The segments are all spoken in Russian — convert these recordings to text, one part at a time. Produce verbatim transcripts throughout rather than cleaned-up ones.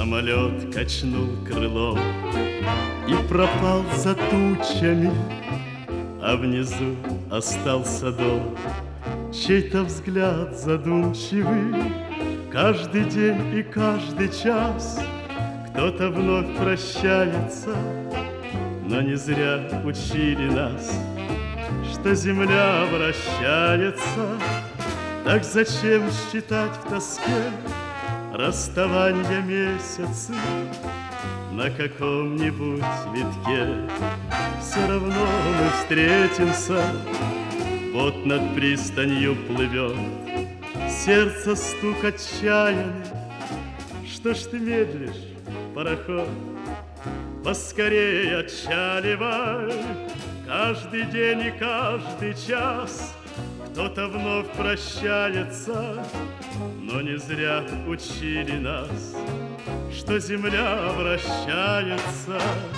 Самолет качнул крылом и пропал за тучами, а внизу остался дом, чей-то взгляд задумчивый. Каждый день и каждый час кто-то вновь прощается, но не зря учили нас, что земля вращается. Так зачем считать в тоске расставания месяцы на каком-нибудь витке? Все равно мы встретимся, вот над пристанью плывет сердце стук отчаянный. Что ж ты медлишь, пароход? Поскорее отчаливай. Каждый день и каждый час кто-то вновь прощается, но не зря учили нас, что земля вращается.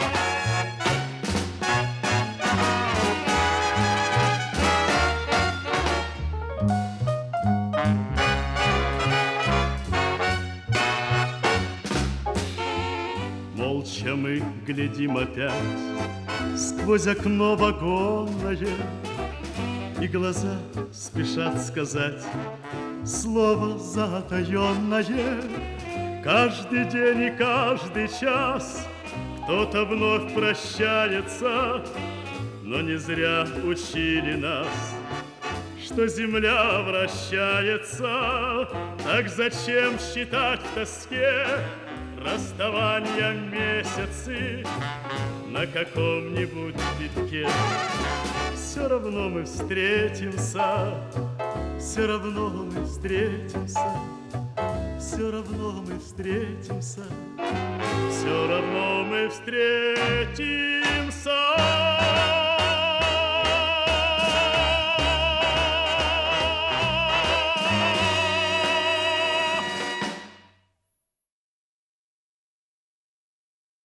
Молча мы глядим опять сквозь окно вагонное, и глаза спешат сказать слово затаенное. Каждый день и каждый час кто-то вновь прощается, но не зря учили нас, что земля вращается. Так зачем считать в тоске расставания месяцы на каком-нибудь витке? Все равно мы встретимся, все равно мы встретимся, все равно мы встретимся, все равно мы встретимся.